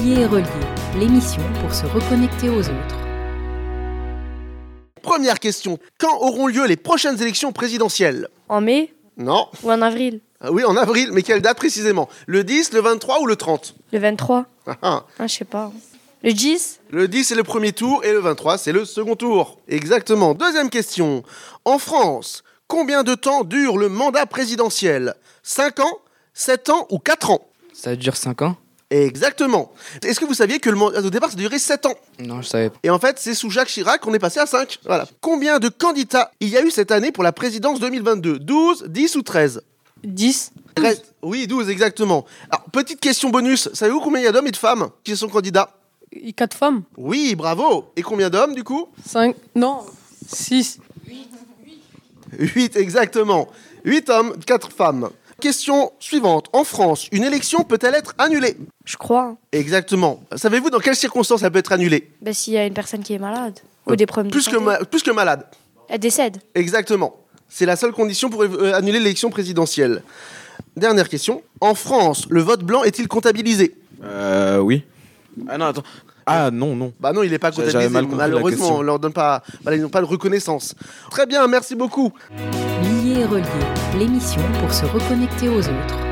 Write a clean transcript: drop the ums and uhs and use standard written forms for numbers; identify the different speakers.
Speaker 1: Liés et reliés, l'émission pour se reconnecter aux autres.
Speaker 2: Première question. Quand auront lieu les prochaines élections présidentielles ?
Speaker 3: En mai
Speaker 2: Non.
Speaker 3: ou en avril?
Speaker 2: Oui, en avril, mais quelle date précisément ? Le 10, le 23 ou le 30 ?
Speaker 3: Le 23?
Speaker 2: Ah,
Speaker 3: Je sais pas. Le 10?
Speaker 2: Le 10, c'est le premier tour et le 23, c'est le second tour. Exactement. Deuxième question. En France, combien de temps dure le mandat présidentiel ? 5 ans, 7 ans ou 4 ans ?
Speaker 4: Ça dure 5 ans?
Speaker 2: Exactement. Est-ce que vous saviez que le mandat au départ, ça durait 7 ans ?
Speaker 4: Non, je savais pas.
Speaker 2: Et en fait, c'est sous Jacques Chirac qu'on est passé à 5. Voilà. Combien de candidats il y a eu cette année pour la présidence 2022 ? 12, 10 ou 13 ?
Speaker 3: 10?
Speaker 2: Oui, 12, exactement. Alors, petite question bonus. Savez-vous combien il y a d'hommes et de femmes qui sont candidats ?
Speaker 5: 4 femmes.
Speaker 2: Oui, bravo. Et combien d'hommes, du coup ?
Speaker 5: 5. Non. 6.
Speaker 2: 8, exactement. 8 hommes, 4 femmes. Question suivante. En France, une élection peut-elle être annulée ?
Speaker 3: Je crois.
Speaker 2: Exactement. Savez-vous dans quelles circonstances elle peut être annulée ?
Speaker 3: Ben, s'il y a une personne qui est malade ou des problèmes de
Speaker 2: Plus
Speaker 3: santé.
Speaker 2: plus que malade.
Speaker 3: Elle décède.
Speaker 2: Exactement. C'est la seule condition pour annuler l'élection présidentielle. Dernière question. En France, le vote blanc est-il comptabilisé ?
Speaker 6: Oui. Ah non, attends. Ah non.
Speaker 2: Bah non, il n'est pas
Speaker 6: J'avais
Speaker 2: comptabilisé.
Speaker 6: mal compris la
Speaker 2: Malheureusement,
Speaker 6: question.
Speaker 2: on leur donne pas, voilà, ils n'ont pas de reconnaissance. Très bien, merci beaucoup.
Speaker 1: Liés et reliés, l'émission pour se reconnecter aux autres.